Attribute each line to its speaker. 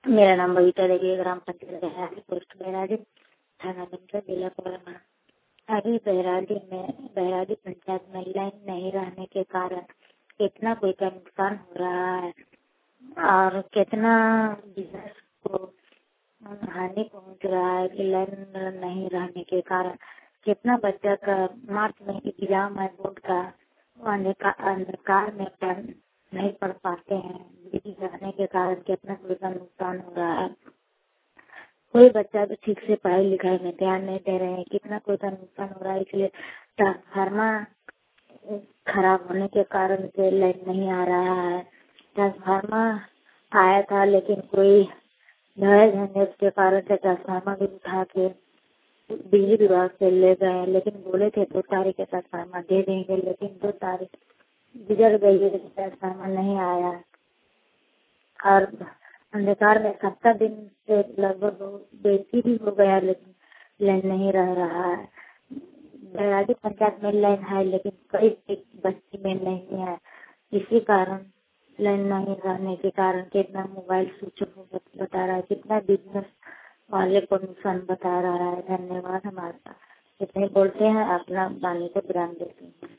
Speaker 1: मेरा नाम बबीता देवी, ग्राम पंचायत बहराडी, पोस्ट बहराडी, थाना बिंदर, जिला कोरबा। अभी बहराडी पंचायत में लाइन नहीं रहने के कारण कितना कोई का नुकसान हो रहा है और कितना बिजनेस को हानि पहुंच रहा है कि लाइन नहीं रहने के कारण कितना बच्चा का मार्च में एग्जाम है बोर्ड का, वो अंधकार में नहीं पढ़ पाते हैं। बिजली रहने के कारण कितना कोई का नुकसान हो रहा है। कोई बच्चा भी ठीक से पढ़ाई लिखाई में ध्यान नहीं दे रहे हैं, कितना कोई का नुकसान हो रहा है। इसलिए ट्रांसफार्मर खराब होने के कारण से लाइन नहीं आ रहा है। ट्रांसफार्मर आया था लेकिन कोई नए झंझट के कारण से ट्रांसफार्मर भी उठा के बिजली विभाग से ले गए, लेकिन बोले थे 2 तारीख के ट्रांसफार्मर दे देंगे, लेकिन 2 तारीख गुजर गई है, ट्रांसफार्मर नहीं आया। और अंधकार में 7 दिन से लगभग बेसी भी हो गया, लेकिन लाइन नहीं रह रहा है। बहराडी पंचायत में लाइन है लेकिन कई बस्ती में नहीं है। इसी कारण लाइन नहीं रहने के कारण कितना मोबाइल स्विच ऑफ बता रहा है, कितना बिजनेस वाले को नुकसान बता रहा है। धन्यवाद। हमारा इतने बोलते हैं, अपना वाणी को विराम देते हैं।